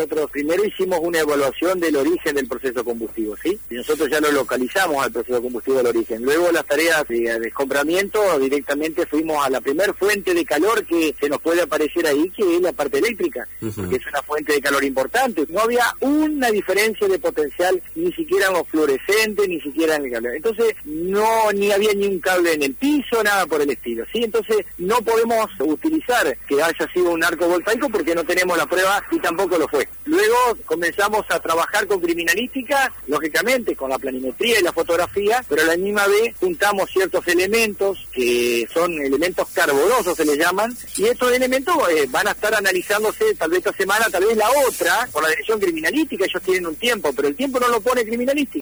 nosotros primero hicimos una evaluación del origen del proceso combustivo, ¿sí? Y nosotros ya lo localizamos al proceso combustivo del origen. Luego las tareas de descombramiento, directamente fuimos a la primer fuente de calor que se nos puede aparecer ahí, que es la parte eléctrica, que es una fuente de calor importante. No había una diferencia de potencial, ni siquiera en los fluorescentes, ni siquiera en el cable. Entonces, ni había ni un cable en el piso, nada por el estilo, ¿sí? Entonces, no podemos utilizar que haya sido un arco voltaico porque no tenemos la prueba y tampoco lo fue. Luego comenzamos a trabajar con criminalística, lógicamente con la planimetría y la fotografía, pero a la misma vez juntamos ciertos elementos que son elementos carbonosos, se les llaman, y estos elementos van a estar analizándose tal vez esta semana, tal vez la otra, por la dirección criminalística. Ellos tienen un tiempo, pero el tiempo no lo pone criminalística.